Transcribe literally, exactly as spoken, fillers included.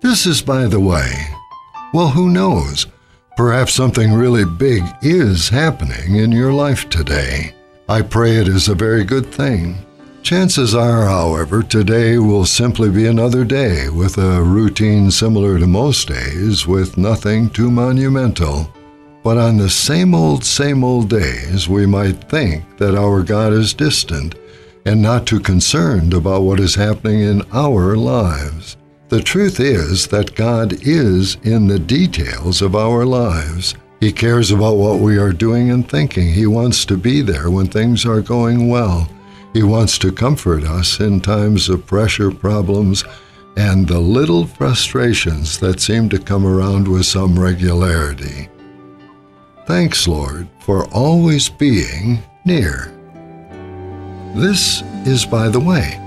This is by the way. Well, who knows? Perhaps something really big is happening in your life today. I pray it is a very good thing. Chances are, however, today will simply be another day with a routine similar to most days, with nothing too monumental. But on the same old, same old days, we might think that our God is distant and not too concerned about what is happening in our lives. The truth is that God is in the details of our lives. He cares about what we are doing and thinking. He wants to be there when things are going well. He wants to comfort us in times of pressure, problems, and the little frustrations that seem to come around with some regularity. Thanks, Lord, for always being near. This is By the Way.